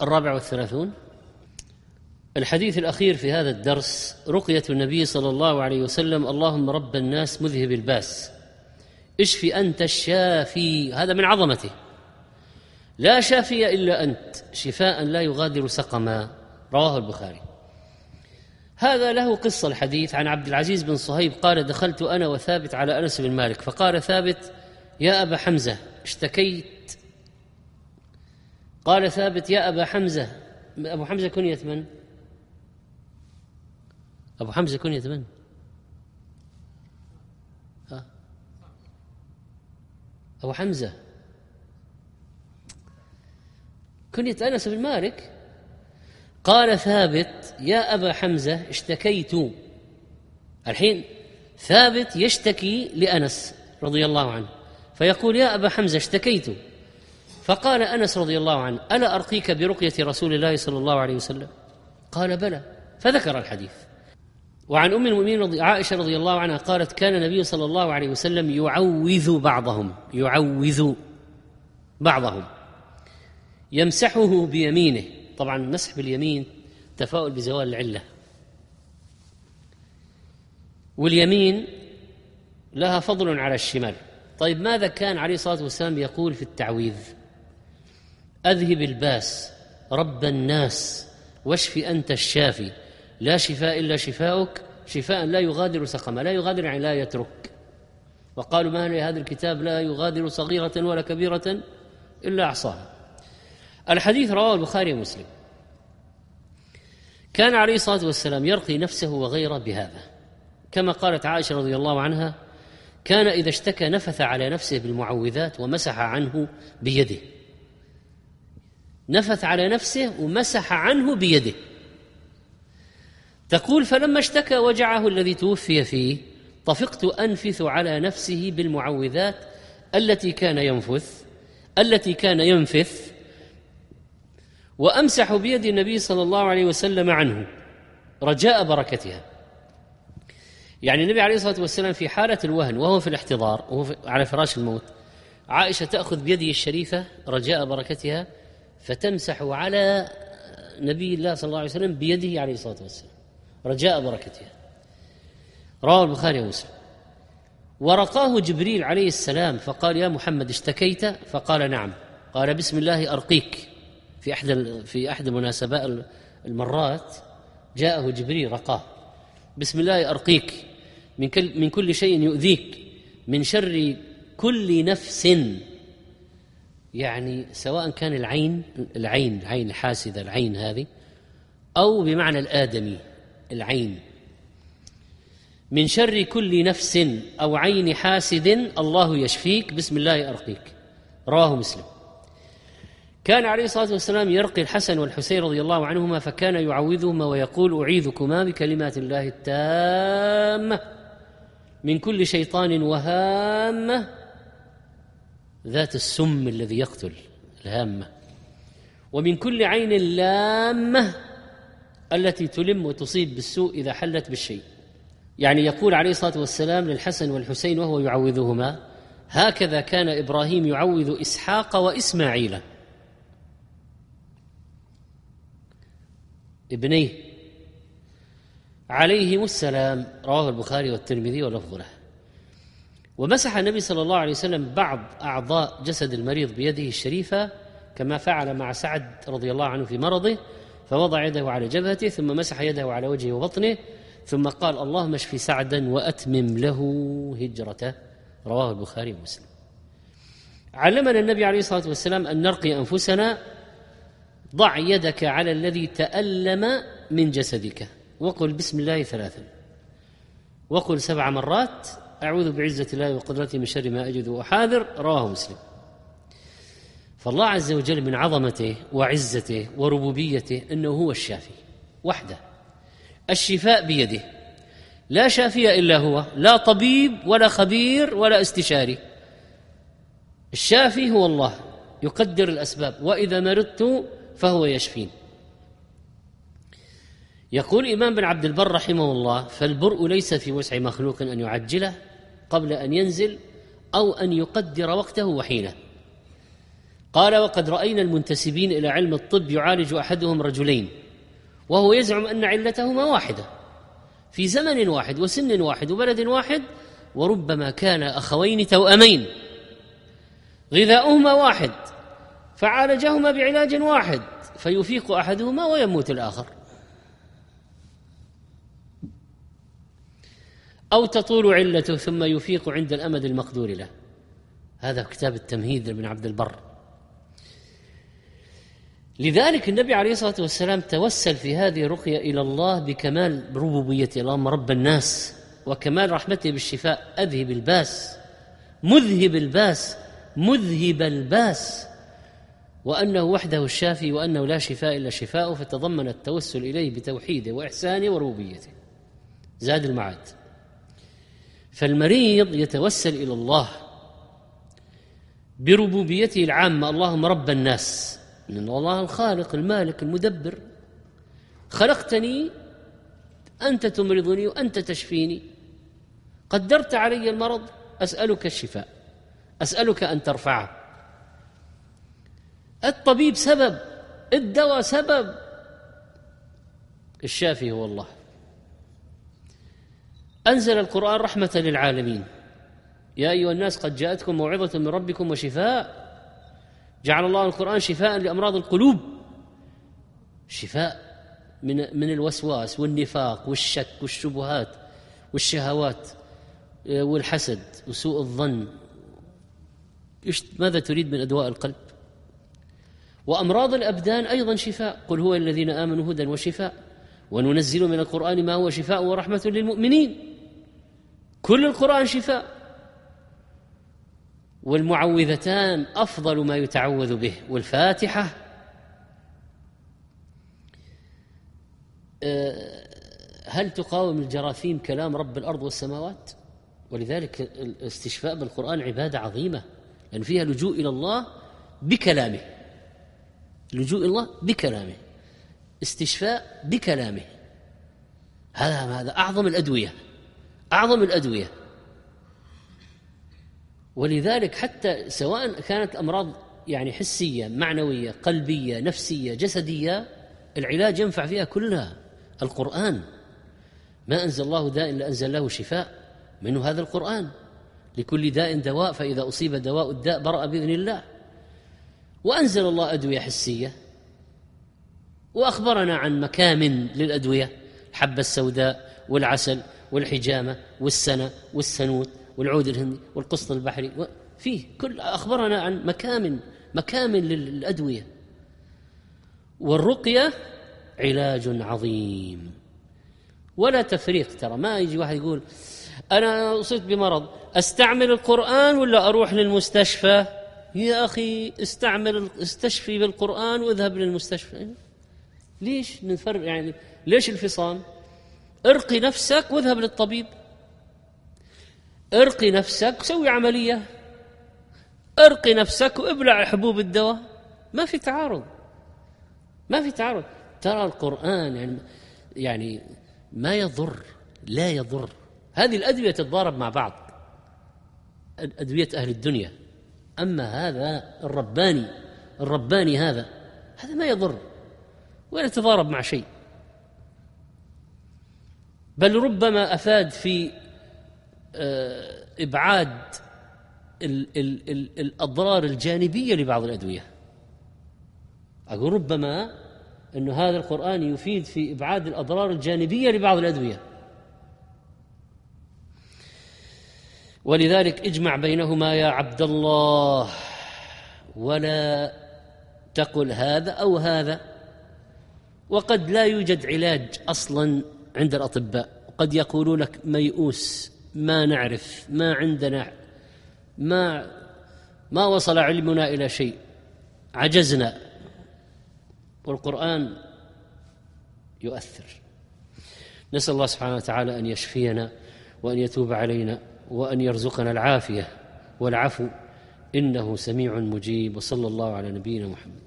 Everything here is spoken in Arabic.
34. الحديث الأخير في هذا الدرس رقية النبي صلى الله عليه وسلم: اللهم رب الناس مذهب الباس اشف أنت الشافي. هذا من عظمته، لا شافي إلا أنت، شفاء لا يغادر سقما. رواه البخاري. هذا له قصة الحديث عن عبد العزيز بن صهيب قال: دخلت أنا وثابت على أنس بن مالك فقال ثابت: يا أبا حمزة اشتكيت. قال ثابت: يا أبا حمزة. أبو حمزة كنية من؟ أبو حمزة كنية من؟ أبو حمزة كنية أنس بن مالك. قال ثابت: يا أبا حمزة اشتكيت. الحين ثابت يشتكي لأنس رضي الله عنه فيقول: يا أبا حمزة اشتكيت. فقال أنس رضي الله عنه: ألا أرقيك برقية رسول الله صلى الله عليه وسلم؟ قال: بلى. فذكر الحديث. وعن أم المؤمنين عائشة رضي الله عنها قالت: كان النبي صلى الله عليه وسلم يعوذ بعضهم يمسحه بيمينه. طبعا المسح باليمين تفاؤل بزوال العلة، واليمين لها فضل على الشمال. طيب ماذا كان عليه الصلاة والسلام يقول في التعويذ؟ أذهب الباس رب الناس واشف أنت الشافي لا شفاء إلا شفاؤك شفاء لا يغادر سقما. لا يغادر يعني لا يترك. وقالوا: ما هذا الكتاب لا يغادر صغيرة ولا كبيرة إلا أحصاها. الحديث رواه البخاري ومسلم. كان عليه الصلاة والسلام يرقي نفسه وغيره بهذا، كما قالت عائشة رضي الله عنها: كان إذا اشتكى نفث على نفسه بالمعوذات ومسح عنه بيده. نفث على نفسه ومسح عنه بيده. تقول: فلما اشتكى وجعه الذي توفي فيه طفقت أنفث على نفسه بالمعوذات التي كان ينفث وأمسح بيد النبي صلى الله عليه وسلم عنه رجاء بركتها. يعني النبي عليه الصلاة والسلام في حالة الوهن وهو في الاحتضار وهو على فراش الموت، عائشة تأخذ بيده الشريفة رجاء بركتها فتمسح على نبي الله صلى الله عليه وسلم بيده عليه الصلاة والسلام رجاء بركتها. رواه البخاري ومسلم. ورقاه جبريل عليه السلام فقال: يا محمد اشتكيت؟ فقال: نعم. قال: بسم الله أرقيك. في أحد المناسبات المرات جاءه جبريل رقاه: بسم الله أرقيك من كل شيء يؤذيك، من شر كل نفس. يعني سواء كان العين الحاسدة، العين هذه، أو بمعنى الآدمي العين. من شر كل نفس أو عين حاسد الله يشفيك، بسم الله أرقيك. رواه مسلم. كان عليه الصلاة والسلام يرقي الحسن والحسين رضي الله عنهما فكان يعوذهما ويقول: أعيذكما بكلمات الله التامة من كل شيطان وهامة ذات السم الذي يقتل، الهامة، ومن كل عين لامة التي تلم وتصيب بالسوء إذا حلت بالشيء. يعني يقول عليه الصلاة والسلام للحسن والحسين وهو يعوذهما: هكذا كان إبراهيم يعوذ إسحاق وإسماعيل ابنيه عليهم السلام. رواه البخاري والترمذي ولفظ له. ومسح النبي صلى الله عليه وسلم بعض أعضاء جسد المريض بيده الشريفة كما فعل مع سعد رضي الله عنه في مرضه، فوضع يده على جبهته ثم مسح يده على وجهه وبطنه ثم قال: اللهم اشف سعدا وأتمم له هجرته. رواه البخاري ومسلم. علمنا النبي عليه الصلاة والسلام أن نرقي أنفسنا: ضع يدك على الذي تألم من جسدك وقل بسم الله 3، وقل 7 مرات أعوذ بعزة الله وقدرته من شر ما أجد وأحاذر. رواه مسلم. فالله عز وجل من عظمته وعزته وربوبيته أنه هو الشافي وحده، الشفاء بيده، لا شافي إلا هو، لا طبيب ولا خبير ولا استشاري. الشافي هو الله يقدر الأسباب، وإذا مرضت فهو يشفين. يقول الإمام بن عبد البر رحمه الله: فالبرء ليس في وسع مخلوق أن يعجله قبل أن ينزل أو أن يقدر وقته وحينه. قال: وقد رأينا المنتسبين إلى علم الطب يعالج أحدهم رجلين وهو يزعم أن علتهما واحدة في زمن واحد وسن واحد وبلد واحد، وربما كان أخوين توأمين غذاؤهما واحد فعالجهما بعلاج واحد فيفيق أحدهما ويموت الآخر، أو تطول علته ثم يفيق عند الأمد المقدور له. هذا كتاب التمهيد لابن عبد البر. لذلك النبي عليه الصلاة والسلام توسل في هذه الرقية إلى الله بكمال ربوبيته، اللهم رب الناس، وكمال رحمته بالشفاء، أذهب الباس، مذهب الباس، مذهب الباس، وأنه وحده الشافي، وأنه لا شفاء إلا شفاؤه، فتضمن التوسل إليه بتوحيده وإحسانه وربوبيته. زاد المعاد. فالمريض يتوسل إلى الله بربوبيته العامة، اللهم رب الناس، إن الله الخالق المالك المدبر، خلقتني أنت تمرضني وأنت تشفيني، قدرت علي المرض، أسألك الشفاء، أسألك أن ترفعه. الطبيب سبب، الدواء سبب، الشافي هو الله. أنزل القرآن رحمة للعالمين، يا أيها الناس قد جاءتكم موعظة من ربكم وشفاء. جعل الله القرآن شفاء لأمراض القلوب، شفاء من الوسواس والنفاق والشك والشبهات والشهوات والحسد وسوء الظن. ماذا تريد من أدواء القلب؟ وأمراض الأبدان أيضا شفاء، قل هو الذين آمنوا هدى وشفاء، وننزل من القرآن ما هو شفاء ورحمة للمؤمنين. كل القرآن شفاء. والمعوذتان أفضل ما يتعوذ به، والفاتحة. هل تقاوم الجراثيم كلام رب الأرض والسماوات؟ ولذلك الاستشفاء بالقرآن عبادة عظيمة، لأن فيها لجوء إلى الله بكلامه، لجوء إلى الله بكلامه، استشفاء بكلامه. هذا أعظم الأدوية، أعظم الأدوية. ولذلك حتى سواء كانت أمراض يعني حسية، معنوية، قلبية، نفسية، جسدية، العلاج ينفع فيها كلها القرآن. ما أنزل الله داء إلا أنزل له شفاء، منه هذا القرآن. لكل داء دواء، فإذا أصيب دواء الداء برأ بإذن الله. وأنزل الله أدوية حسية، وأخبرنا عن مكامن للأدوية، الحبة السوداء والعسل والحجامة والسنة والسنوت والعود الهندي والقسط البحري، فيه كل أخبرنا عن مكامن للأدوية. والرقية علاج عظيم ولا تفريق. ترى ما يجي واحد يقول أنا أصبت بمرض، أستعمل القرآن ولا أروح للمستشفى؟ يا أخي استشفي بالقرآن واذهب للمستشفى. ليش نفرق؟ يعني ليش الفصام؟ ارقي نفسك واذهب للطبيب، ارقي نفسك وسوي عملية، ارقي نفسك وابلع حبوب الدواء. ما في تعارض، ما في تعارض. ترى القرآن يعني ما يضر، لا يضر. هذه الأدوية تتضارب مع بعض، أدوية أهل الدنيا، أما هذا الرباني هذا ما يضر ولا يتضارب مع شيء، بل ربما أفاد في إبعاد الأضرار الجانبية لبعض الأدوية. أقول ربما أن هذا القرآن يفيد في إبعاد الأضرار الجانبية لبعض الأدوية. ولذلك اجمع بينهما يا عبد الله، ولا تقل هذا أو هذا. وقد لا يوجد علاج أصلا عند الأطباء، قد يقولون لك ميؤوس، ما نعرف، ما عندنا، ما وصل علمنا إلى شيء، عجزنا. والقرآن يؤثر. نسأل الله سبحانه وتعالى أن يشفينا وأن يتوب علينا وأن يرزقنا العافية والعفو، إنه سميع مجيب. وصلى الله على نبينا محمد.